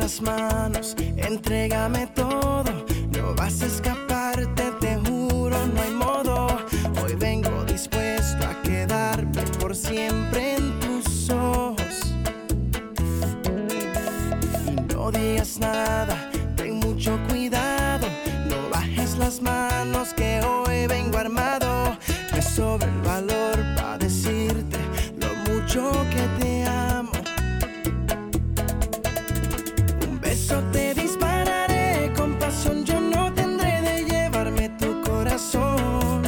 las manos, entrégame todo, no vas a escaparte, te juro, no hay modo. Hoy vengo dispuesto a quedarme por siempre en tus ojos. Y no digas nada, ten mucho cuidado, no bajes las manos que hoy vengo armado. Me sobra el valor para decirte lo mucho que te amo. Un beso te dispararé con pasión, yo no tendré de llevarme tu corazón.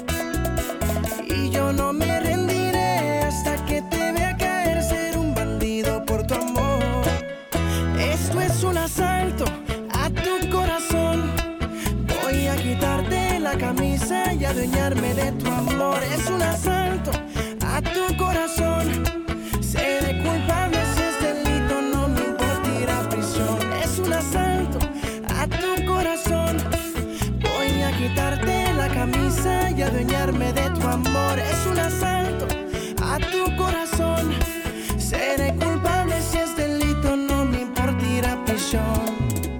Y yo no me rendiré hasta que te vea caer, ser un bandido por tu amor. Esto es un asalto a tu corazón. Voy a quitarte la camisa y adueñarme de tu amor. Es un asalto a tu corazón. Seré culpable si es delito, no me importa ir a prisión. Es un asalto a tu corazón. Voy a quitarte la camisa y adueñarme de tu amor. Es un asalto a tu corazón. Seré culpable si es delito, no me importa ir a prisión.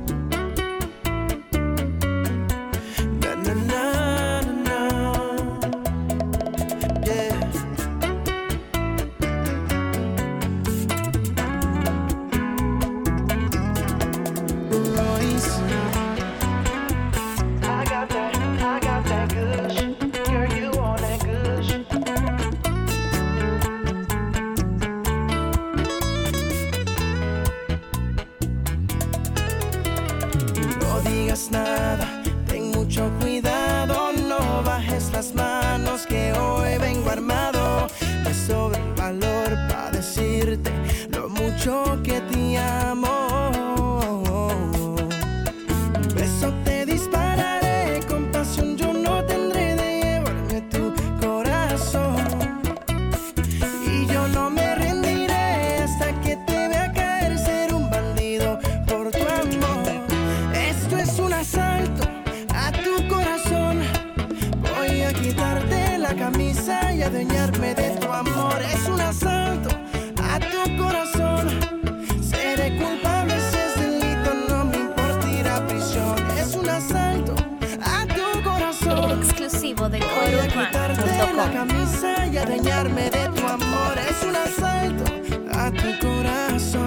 Nada, ten mucho cuidado, no bajes las manos que hoy vengo armado. Me sobra el valor para decirte lo mucho que te amo. Un beso te dispararé con pasión, yo no tendré de llevarme tu corazón. Y yo no me rendiré hasta que te vea caer, ser un bandido por tu amor. Esto es un asalto a tu corazón. Voy a quitarte la camisa y adueñarme de tu amor. Es un asalto a tu corazón. Seré culpable si es delito, no me importa ir a prisión. Es un asalto a tu corazón. Exclusivo de Voy a quitarte la camisa y adueñarme de tu amor. Es un asalto a tu corazón.